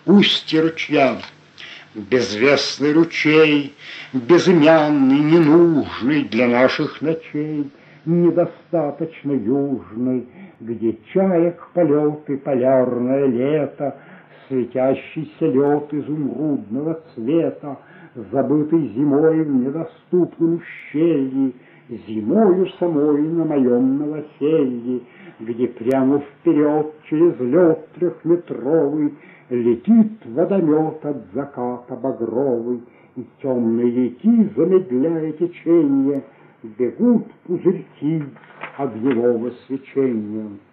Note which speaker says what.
Speaker 1: устье ручья. Безвестный ручей, безымянный, ненужный для наших ночей, недостаточно южный, где чаек полеты, полярное лето, светящийся лед изумрудного цвета, забытый зимой в недоступном ущелье, зимою самой на моем новоселье, где прямо вперед через лед трехметровый летит водомет от заката багровый, и темные реки, замедляя течение, бегут пузырьки огневого свечения.